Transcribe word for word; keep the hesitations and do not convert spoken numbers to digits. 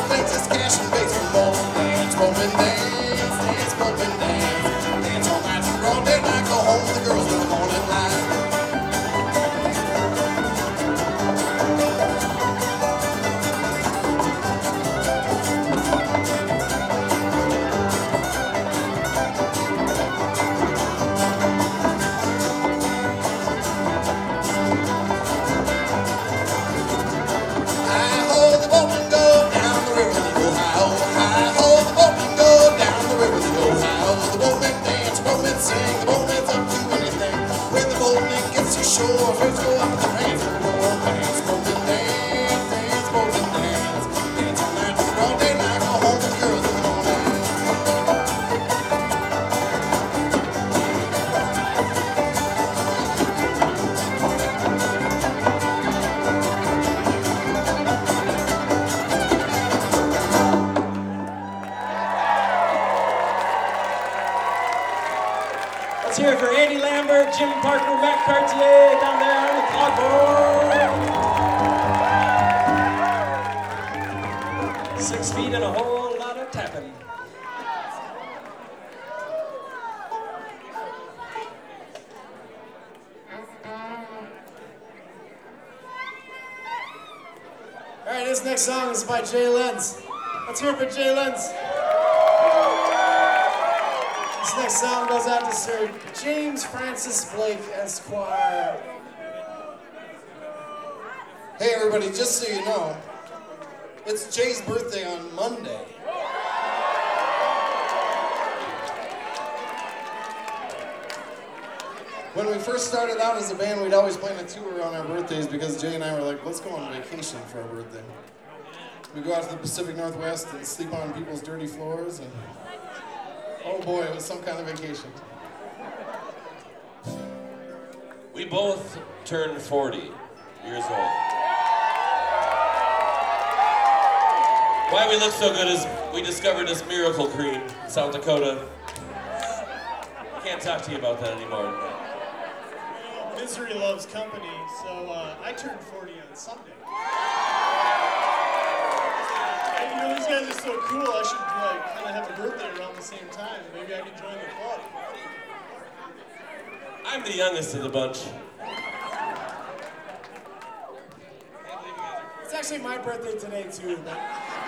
wins his cash and pays for more. Dance, bump and dance, dance, bump and dance. Dance all night through all day night, go home with the girls in the morning light. Sing, the boatman's up to anything. When the boatman gets to shore, first go up the range for more. Dance, boat and dance, dance, boat and dance. Dance all night through all day night, go home with girls in the morning. Let's hear it for Andy Lambert, Jim Parker, Matt Cartier down there on the clockboard. Six feet and a whole lot of tapping. All right, this next song is by Jay Lenz. Let's hear it for Jay Lenz. This next song goes out to Sir James Francis Blake, Esquire. Hey everybody, just so you know, it's Jay's birthday on Monday. When we first started out as a band, we'd always plan a tour on our birthdays because Jay and I were like, let's go on vacation for our birthday. We go out to the Pacific Northwest and sleep on people's dirty floors, and oh boy, it was some kind of vacation. We both turned forty years old. Why we look so good is we discovered this Miracle Cream in South Dakota. I can't talk to you about that anymore. Misery loves company, so uh, I turned forty on Sunday. And, you know, these guys are so cool, I should like kind of have a birthday around the same time. Maybe I can join the club. I'm the youngest of the bunch. It's actually my birthday today too, but